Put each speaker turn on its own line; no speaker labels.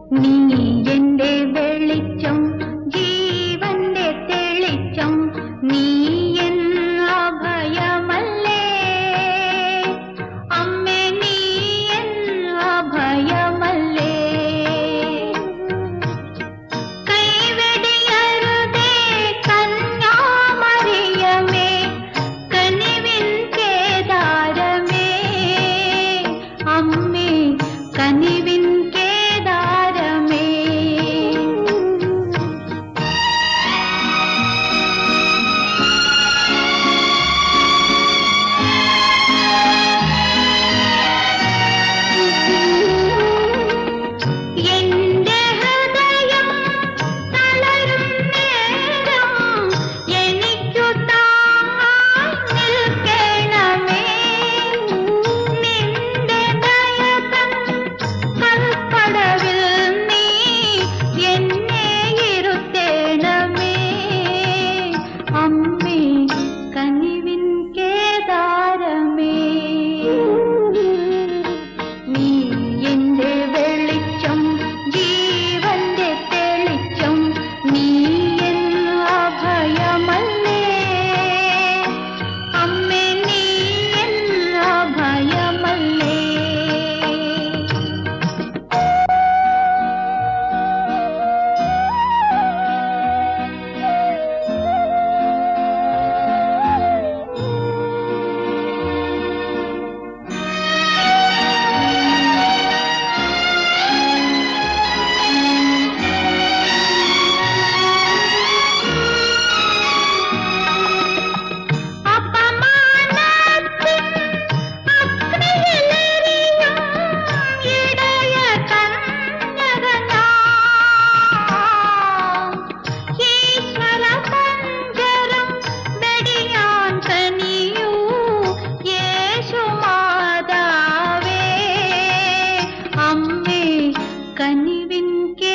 നീ എന്റെ വെളിച്ചം, ജീവന്റെ തെളിച്ചം, നീ എൻ അഭയമല്ലേ അമ്മേ, നീ എൻ അഭയമല്ലേ. കൈവെടിയരുതേ കന്യാമറിയമേ, കനിവിൻ കേദാരമേ അമ്മേ, കനിവിൻ കേദാരമേ. എന്റെ ഹൃദയം തളരും നേരം എനിക്കു താങ്ങായി നിൽക്കണമേ. നിന്റെ ദയതൻ കൽപ്പടവിൽ നീ എന്നെ ഇരുത്തേണമേ അമ്മേ, കനിവിൻ കേദാരമേ. നീ എന്റെ വെളിച്ചം, ജീവന്റെ തെളിച്ചം, നീ എൻ അഭയമല്ലേ അമ്മേ, നീ എൻ അഭയമല്ലേ. അപമാനത്തിൻ അഗ്നിയിലെരിയും ഇടയ കന്യക ഞാൻ. ഈശ്വര പഞ്ചരം വെടിയാൻ കനിയൂ യേശുമാതാവേ അമ്മേ, കനിവിൻ